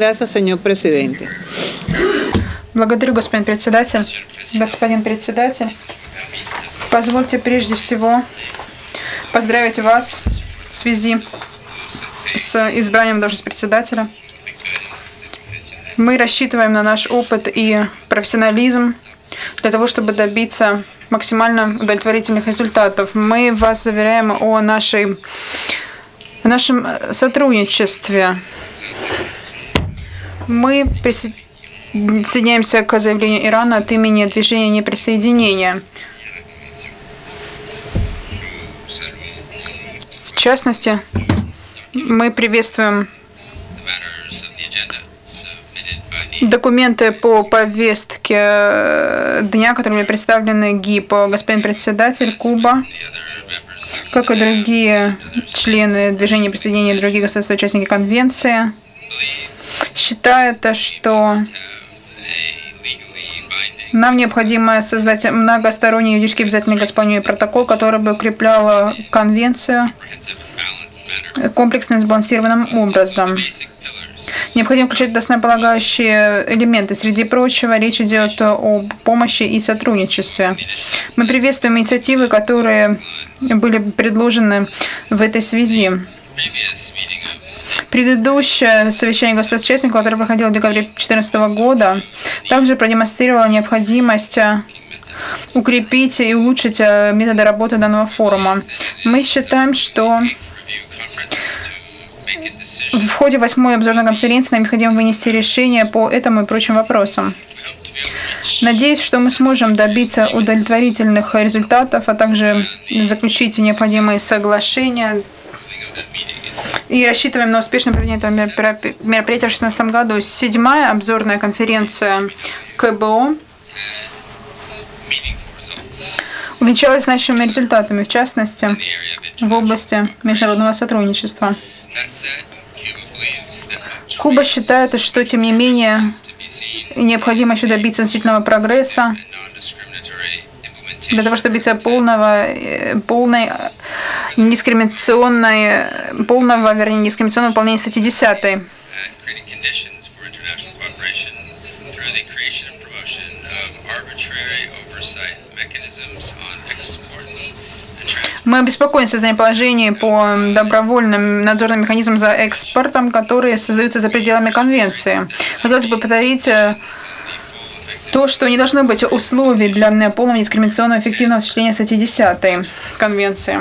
Gracias, señor presidente. Благодарю, господин председатель. Господин председатель, позвольте прежде всего поздравить вас в связи с избранием в должность председателя. Мы рассчитываем на наш опыт и профессионализм для того, чтобы добиться максимально удовлетворительных результатов. Мы вас заверяем о нашем сотрудничестве. Мы присоединяемся к заявлению Ирана от имени движения неприсоединения. В частности, мы приветствуем документы по повестке дня, которыми представлены ГИП. Господин председатель, Куба, как и другие члены движения присоединения других государств-участники конвенции, считают, что нам необходимо создать многосторонний юридически обязательный госпожный протокол, который бы укреплял конвенцию комплексно и сбалансированным образом. Необходимо включать основополагающие элементы. Среди прочего, речь идет о помощи и сотрудничестве. Мы приветствуем инициативы, которые были предложены в этой связи. Предыдущее совещание государств-участников, которое проходило в декабре 2014 года, также продемонстрировало необходимость укрепить и улучшить методы работы данного форума. Мы считаем, что в ходе 8-й обзорной конференции нам необходимо вынести решение по этому и прочим вопросам. Надеюсь, что мы сможем добиться удовлетворительных результатов, а также заключить необходимые соглашения. И рассчитываем на успешное проведение этого мероприятия в 2016 году. 7-я обзорная конференция КБО увенчалась значимыми результатами, в частности, в области международного сотрудничества. Куба считает, что, тем не менее, необходимо еще добиться значительного прогресса для того, чтобы добиться полного недискриминационного выполнения статьи 10. Мы обеспокоены созданием положений по добровольным надзорным механизмам за экспортом, которые создаются за пределами конвенции. Хотелось бы повторить то, что не должно быть условий для полного дискриминационного эффективного осуществления статьи 10 конвенции.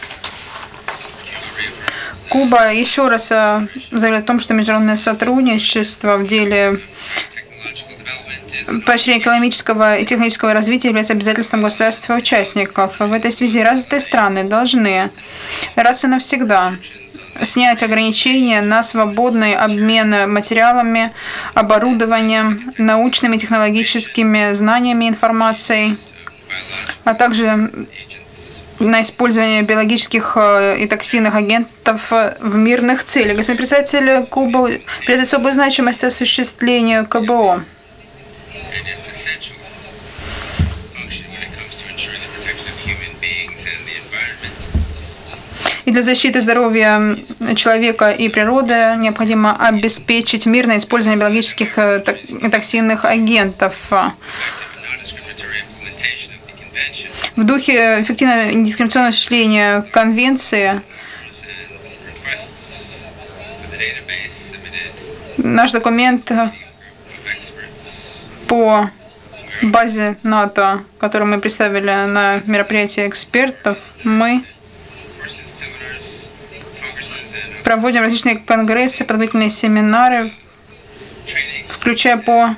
Куба еще раз заявляет о том, что международное сотрудничество в деле поощрение экономического и технического развития является обязательством государств-участников. В этой связи развитые страны должны раз и навсегда снять ограничения на свободный обмен материалами, оборудованием, научными и технологическими знаниями и информацией, а также на использование биологических и токсинных агентов в мирных целях. Господин председатель, Куба придает особую значимость осуществлению КБО. И для защиты здоровья человека и природы необходимо обеспечить мирное использование биологических и токсинных агентов. В духе эффективного недискриминационного осуществления конвенции наш документ по базе НАТО, который мы представили на мероприятии экспертов, мы проводим различные конгрессы, подготовительные семинары, включая по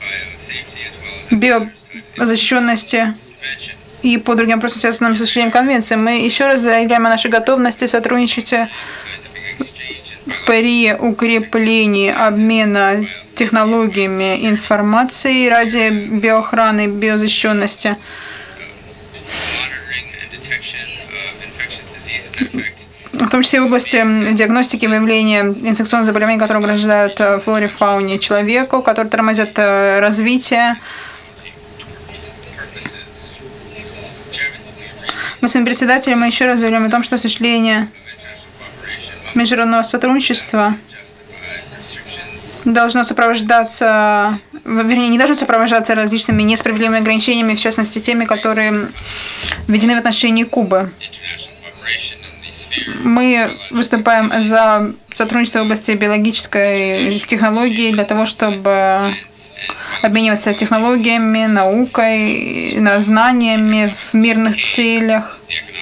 биозащищенности и по другим вопросам, связанным с осуществлением конвенции. Мы еще раз заявляем о нашей готовности сотрудничать при укреплении обмена технологиями информации ради биоохраны и биозащищенности, в том числе в области диагностики и выявления инфекционных заболеваний, которые угрожают флоре, фауне человеку, которые тормозят развитие. Господин председатель, мы еще раз заявляем о том, что осуществление международного сотрудничества должно сопровождаться, вернее, не должно сопровождаться различными несправедливыми ограничениями, в частности, теми, которые введены в отношении Кубы. Мы выступаем за сотрудничество в области биологической технологии для того, чтобы обмениваться технологиями, наукой, знаниями в мирных целях.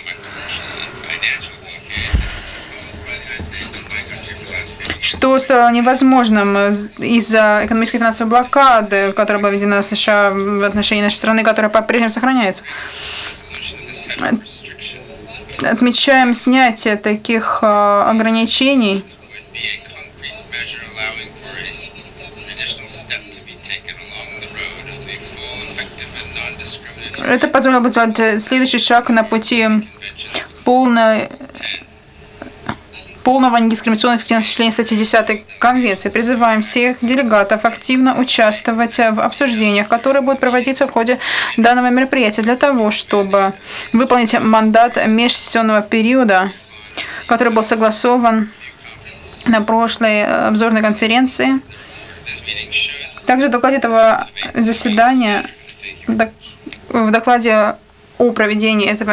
Что стало невозможным из-за экономической и финансовой блокады, которая была введена США в отношении нашей страны, которая по-прежнему сохраняется. Отмечаем снятие таких ограничений. Это позволило бы сделать следующий шаг на пути полного недискриминационного эффективного осуществления статьи 10 Конвенции. Призываем всех делегатов активно участвовать в обсуждениях, которые будут проводиться в ходе данного мероприятия для того, чтобы выполнить мандат межсессионного периода, который был согласован на прошлой обзорной конференции. Также в докладе этого заседания, в докладе о проведении этого